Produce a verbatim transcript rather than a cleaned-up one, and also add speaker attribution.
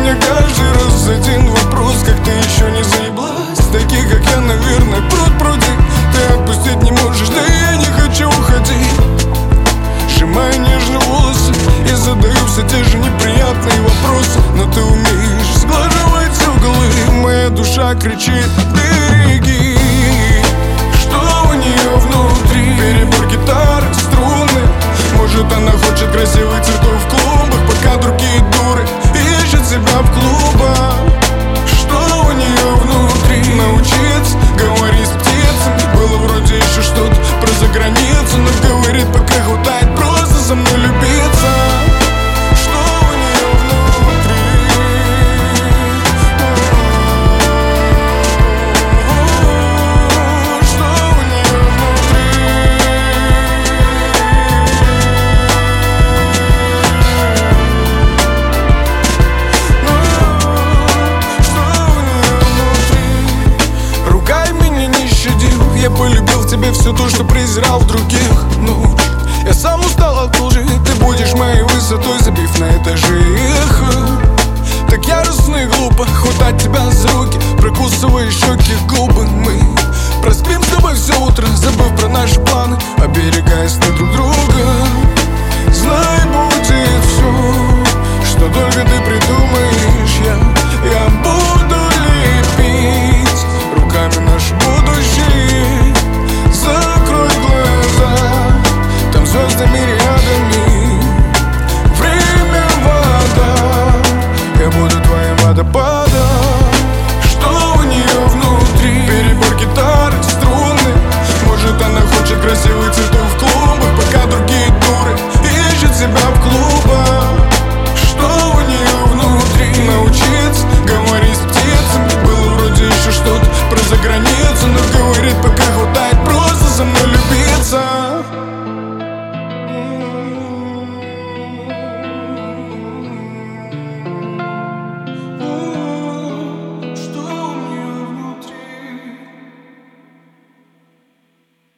Speaker 1: меня каждый раз один вопрос: как ты еще не заеблась? Таких, как я, наверное, пруд-прудик. Ты отпустить не можешь, да я не хочу уходить. Сжимаю нежно волосы и задаю все те же неприятные вопросы. Но ты умеешь сглаживать углы. Моя душа кричит: береги. Что у нее внутри? Перебор гитары, струны. Может, она хочет красивых цветов в клубах, пока другие дуры ищут себя в клубах. Что у нее внутри? Научиться говорить с птицами. Было вроде еще что-то про заграницу, но говорит, пока хватает просто со мной любиться. Что у нее внутри? Что у нее внутри? Что у нее внутри? Ругай меня, не щадил. Я полюбил в тебе все то, что презирал в других. Ну, я сам устал от лжи. Ты будешь моей высотой, забив на этаже эхо. Так яростно и глупо хватать тебя за руки, прокусывая щеки, губы. Мы проспим с тобой все утро, забыв про наши планы, оберегая сны друг друга. Знай, будет все, что только ты придумаешь.